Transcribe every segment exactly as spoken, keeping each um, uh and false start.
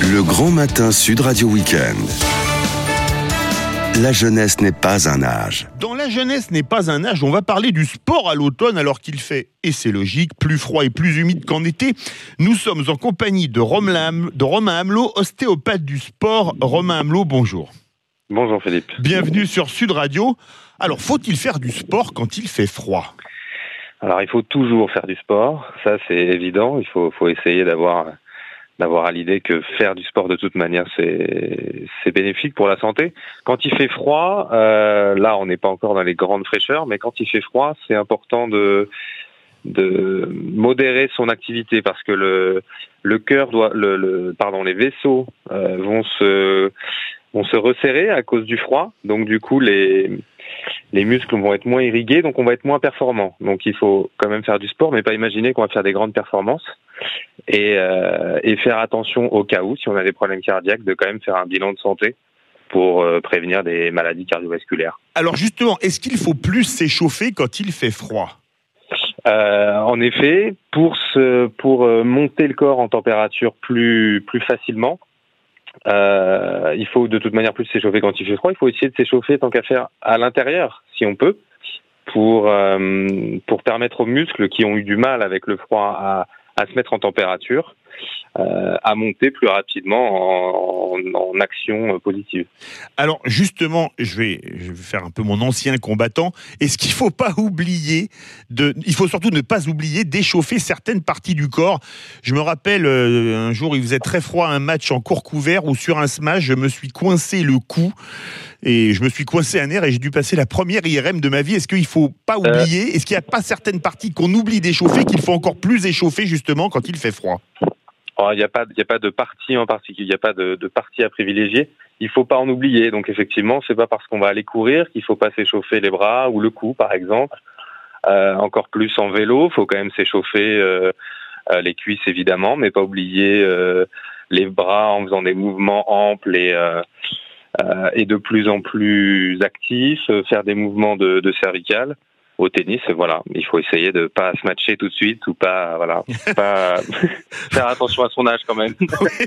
Le grand matin Sud Radio Week-end. La jeunesse n'est pas un âge. Dans La jeunesse n'est pas un âge, on va parler du sport à l'automne alors qu'il fait, et c'est logique, plus froid et plus humide qu'en été. Nous sommes en compagnie de Romain, de Romain Amelot, ostéopathe du sport. Romain Amelot, bonjour. Bonjour Philippe. Bienvenue sur Sud Radio. Alors, faut-il faire du sport quand il fait froid ? Alors, il faut toujours faire du sport, ça c'est évident. Il faut, faut essayer d'avoir... d'avoir à l'idée que faire du sport de toute manière c'est c'est bénéfique pour la santé. Quand il fait froid, euh, là on n'est pas encore dans les grandes fraîcheurs, mais quand il fait froid, c'est important de de modérer son activité parce que le le cœur doit le, le pardon les vaisseaux euh, vont se vont se resserrer à cause du froid, donc du coup les les muscles vont être moins irrigués, donc on va être moins performant. Donc il faut quand même faire du sport, mais pas imaginer qu'on va faire des grandes performances. Et, euh, et faire attention au cas où, si on a des problèmes cardiaques, de quand même faire un bilan de santé pour euh, prévenir des maladies cardiovasculaires. Alors justement, est-ce qu'il faut plus s'échauffer quand il fait froid ? euh, En effet, pour, se, pour euh, monter le corps en température plus, plus facilement, euh, il faut de toute manière plus s'échauffer quand il fait froid. Il faut essayer de s'échauffer tant qu'à faire à l'intérieur, si on peut, pour, euh, pour permettre aux muscles qui ont eu du mal avec le froid à à se mettre en température, euh, à monter plus rapidement en, en, en action positive. Alors justement, je vais, je vais faire un peu mon ancien combattant. Est-ce qu'il ne faut pas oublier, de, il faut surtout ne pas oublier d'échauffer certaines parties du corps ? Je me rappelle euh, un jour, il faisait très froid, un match en court couvert où sur un smash, je me suis coincé le cou et je me suis coincé un nerf et j'ai dû passer la première I R M de ma vie. Est-ce qu'il ne faut pas oublier, euh... est-ce qu'il n'y a pas certaines parties qu'on oublie d'échauffer, qu'il faut encore plus échauffer justement quand il fait froid ? Oh, il n'y a pas, il n'y a pas de partie en particulier, il n'y a pas de, de partie à privilégier. Il faut pas en oublier. Donc effectivement, c'est pas parce qu'on va aller courir qu'il faut pas s'échauffer les bras ou le cou, par exemple. Euh, encore plus en vélo, faut quand même s'échauffer euh, euh, les cuisses évidemment, mais pas oublier euh, les bras en faisant des mouvements amples et euh, euh, et de plus en plus actifs, euh, faire des mouvements de, de cervicales. Au tennis, voilà, il faut essayer de pas se matcher tout de suite ou pas, voilà, pas faire attention à son âge quand même.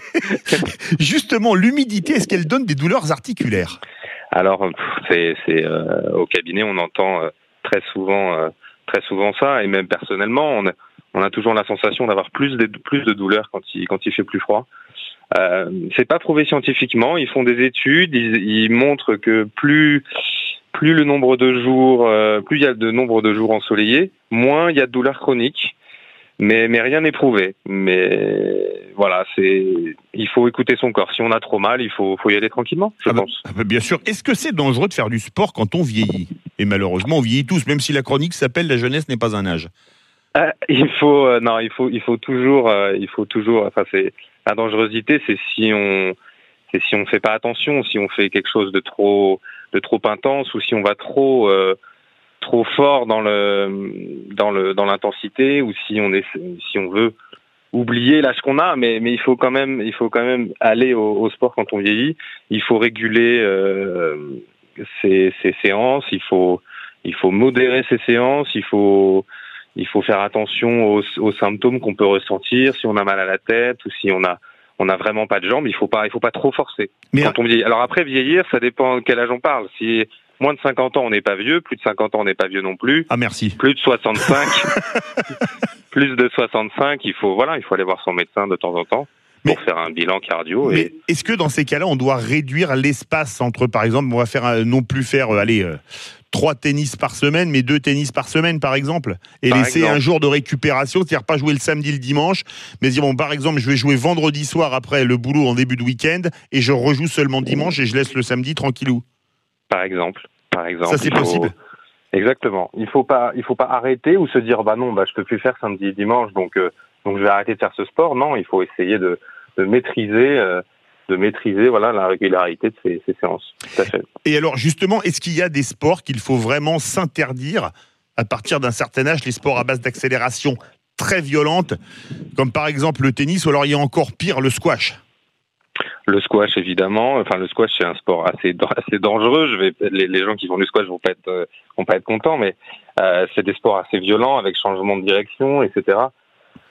Justement, l'humidité, est-ce qu'elle donne des douleurs articulaires ? Alors, c'est, c'est euh, au cabinet, on entend euh, très souvent, euh, très souvent ça, et même personnellement, on a, on a toujours la sensation d'avoir plus de plus de douleurs quand il quand il fait plus froid. Euh, c'est pas prouvé scientifiquement. Ils font des études, ils, ils montrent que plus Plus le nombre de jours, euh, plus il y a de nombre de jours ensoleillés, moins il y a de douleurs chroniques. Mais, mais rien n'est prouvé. Mais voilà, c'est, il faut écouter son corps. Si on a trop mal, il faut, faut y aller tranquillement, je ah bah, pense. Ah bah bien sûr. Est-ce que c'est dangereux de faire du sport quand on vieillit ? Et malheureusement, on vieillit tous, même si la chronique s'appelle « La jeunesse n'est pas un âge ». Euh, il faut, euh, non, il faut, il faut toujours, euh, il faut toujours. Enfin, c'est la dangerosité, c'est si on, c'est si on fait pas attention, si on fait quelque chose de trop. de trop intense ou si on va trop euh, trop fort dans le dans le dans l'intensité ou si on est si on veut oublier l'âge qu'on a, mais mais il faut quand même il faut quand même aller au, au sport quand on vieillit. Il faut réguler euh, ses, ses séances, il faut il faut modérer ses séances, il faut il faut faire attention aux, aux symptômes qu'on peut ressentir, si on a mal à la tête ou si on a on n'a vraiment pas de jambes, il faut pas, il faut pas trop forcer. Mais quand on vieillit. Alors après, vieillir, ça dépend de quel âge on parle. Si moins de cinquante ans, on n'est pas vieux. Plus de cinquante ans, on n'est pas vieux non plus. Ah, merci. Plus de soixante-cinq, plus de soixante-cinq, il faut, voilà, il faut aller voir son médecin de temps en temps pour mais, faire un bilan cardio. Mais et... est-ce que dans ces cas-là, on doit réduire l'espace entre, par exemple, on va faire un, non plus faire, euh, allez, euh, trois tennis par semaine, mais deux tennis par semaine, par exemple, et par laisser exemple. un jour de récupération, c'est-à-dire pas jouer le samedi, le dimanche, mais dire bon, par exemple, je vais jouer vendredi soir après le boulot en début de week-end, et je rejoue seulement dimanche et je laisse le samedi tranquillou. Par exemple, par exemple. Ça c'est faut... possible. Exactement. Il faut pas, il faut pas arrêter ou se dire bah non, bah je peux plus faire samedi et dimanche, donc euh, donc je vais arrêter de faire ce sport. Non, il faut essayer de, de maîtriser. Euh, de maîtriser voilà, la régularité de ces, ces séances. Tout à fait. Et alors justement, est-ce qu'il y a des sports qu'il faut vraiment s'interdire à partir d'un certain âge, les sports à base d'accélération très violente, comme par exemple le tennis, ou alors il y a encore pire, le squash ? Le squash, évidemment. Enfin, le squash, c'est un sport assez, assez dangereux. Je vais, les, les gens qui font du squash vont pas être, euh, vont pas être contents, mais euh, c'est des sports assez violents avec changement de direction, et cetera.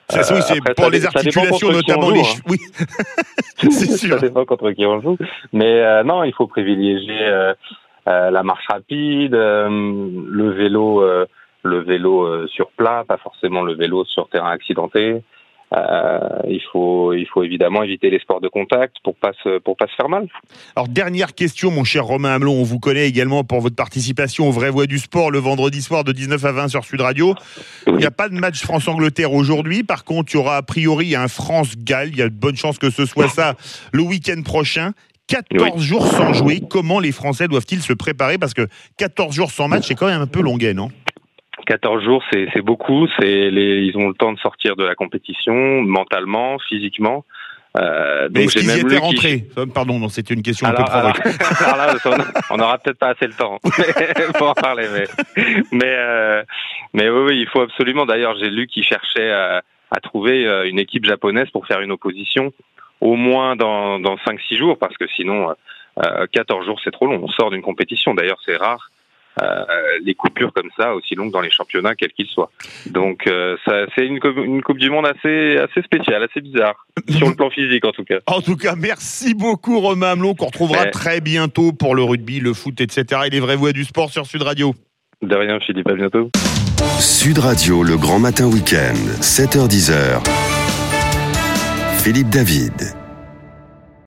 Ça, oui, c'est après, pour ça, les ça articulations, notamment joue, les hein. chevilles. Oui, c'est sûr. Ça dépend contre qui on joue. Mais euh, non, il faut privilégier euh, euh, la marche rapide, euh, le vélo, euh, le vélo euh, sur plat, pas forcément le vélo sur terrain accidenté. Euh, il faut, il faut évidemment éviter les sports de contact pour pas se, pour pas se faire mal. Alors, dernière question, mon cher Romain Hamelon. On vous connaît également pour votre participation aux Vraies Voix du Sport le vendredi soir de dix-neuf à vingt sur Sud Radio. Il n'y a pas de match France-Angleterre aujourd'hui. Par contre, il y aura a priori un France-Galles. Il y a de bonnes chances que ce soit ça le week-end prochain. quatorze oui. jours sans jouer. Comment les Français doivent-ils se préparer? Parce que quatorze jours sans match, c'est quand même un peu longuet, non? quatorze jours, c'est, c'est beaucoup. C'est les, ils ont le temps de sortir de la compétition, mentalement, physiquement. Euh, mais donc est-ce j'ai qu'ils y même étaient lu rentrés qui... Pardon, non, c'était une question alors, un peu provoque. Alors, alors là, on n'aura peut-être pas assez le temps pour en parler. Mais, mais, euh, mais oui, oui, il faut absolument. D'ailleurs, j'ai lu qu'ils cherchaient à, à trouver une équipe japonaise pour faire une opposition, au moins dans, dans cinq six jours, parce que sinon, euh, quatorze jours, c'est trop long. On sort d'une compétition. D'ailleurs, c'est rare. Euh, les coupures comme ça aussi longues dans les championnats quels qu'ils soient. Donc euh, ça, c'est une, une Coupe du Monde assez, assez spéciale, assez bizarre, sur le plan physique en tout cas. En tout cas, merci beaucoup Romain Hamelon, qu'on retrouvera ouais. très bientôt pour le rugby, le foot, et cetera et les vraies voix du sport sur Sud Radio. De rien Philippe, à bientôt. Sud Radio, le grand matin week-end, sept heures dix. Philippe David.